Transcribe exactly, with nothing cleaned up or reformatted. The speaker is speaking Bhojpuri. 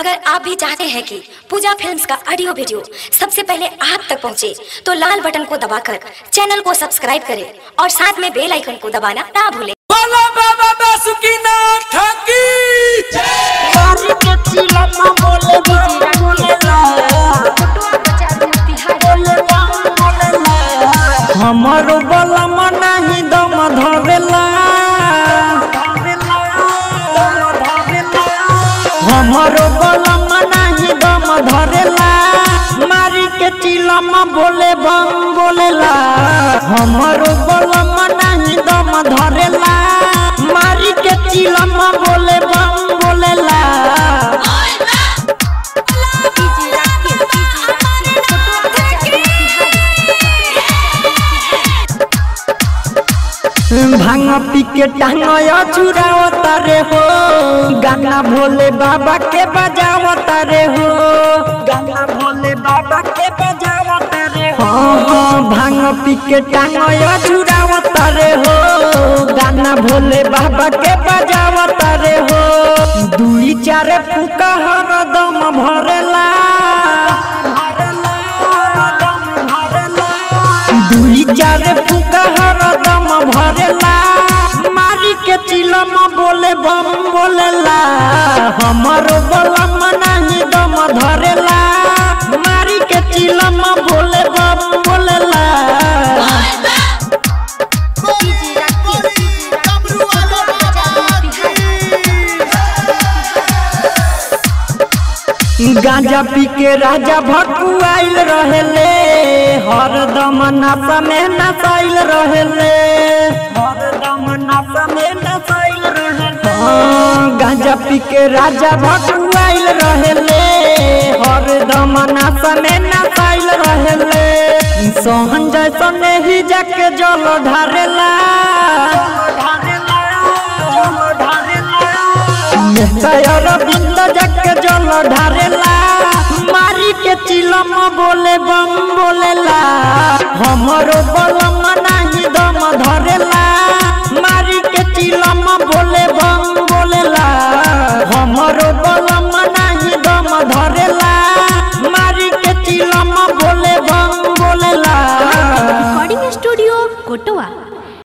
अगर आप भी चाहते हैं कि पूजा फिल्म्स का ऑडियो वीडियो सबसे पहले आप तक पहुंचे, तो लाल बटन को दबाकर चैनल को सब्सक्राइब करें और साथ में बेल आइकन को दबाना ना भूलें। बोलो बाबा बासुकीनाथ की बारी के चिलमा बोले बोले बोले हमारो बलम नहीं दम धरेला, हमारो बलम नहीं दम धरेला, मारी के चिलमा बोले बम बोलेला। हमारो बलम नहीं दम धरेला, मारी के चिलमा बोले बम बोलेला। भांग पी के टांगया चुरावता रे हो, गाना भोले बाबा के बजावता रे हो, गाना भोले बाबा के बजावता रे हो। हाँ भांग पी के टांगया चुरावता रे हो, गाना भोले बाबा के बजावता रे हो। दुई चार फूका हरदम भरेला, दुई चार फूका हरदम भरेला, मारी के चिलम बोले बम बोलेला। हमारो बलम नहीं दम धरेला, मारी के चिलम बोले बम बोलेला। गांजा पी के राजा भकुआइल रहेले, हरदम नशा में नसाइल रहेले, हरदम नशा में नसाइल रहेले। हाँ गांजा पी के राजा भकुआइल रहेले, हरदम नशा में नसाइल रहेले। सोहन जैसन ही जाके जल ढारेला, बिंद जाके जल ढारेला, मारी के चिलम बोले बम बोलेला। हमारो बलम